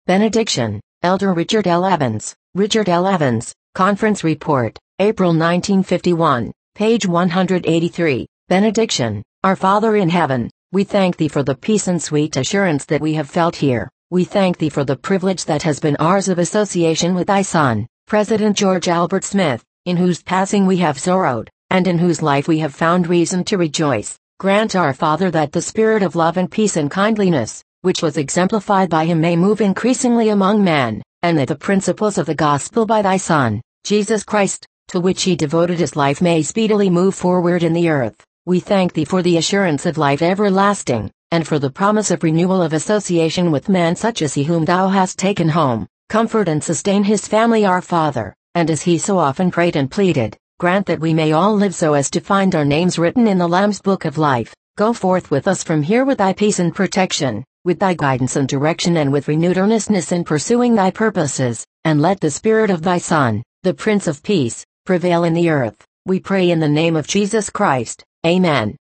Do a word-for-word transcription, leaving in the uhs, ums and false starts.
Benediction, Elder Richard L. Evans. Richard L. Evans, Conference Report, April nineteen fifty-one, page one hundred eighty-three. Benediction. Our Father in heaven, we thank Thee for the peace and sweet assurance that we have felt here. We thank Thee for the privilege that has been ours of association with Thy Son, President George Albert Smith, in whose passing we have sorrowed, and in whose life we have found reason to rejoice. Grant, our Father, that the spirit of love and peace and kindliness, which was exemplified by Him, may move increasingly among men, and that the principles of the gospel by Thy Son, Jesus Christ, to which He devoted His life, may speedily move forward in the earth. We thank Thee for the assurance of life everlasting, and for the promise of renewal of association with men such as he whom Thou hast taken home. Comfort and sustain his family, our Father, and as he so often prayed and pleaded, grant that we may all live so as to find our names written in the Lamb's book of life. Go forth with us from here with Thy peace and protection, with Thy guidance and direction, and with renewed earnestness in pursuing Thy purposes, and let the Spirit of Thy Son, the Prince of Peace, prevail in the earth. We pray in the name of Jesus Christ. Amen.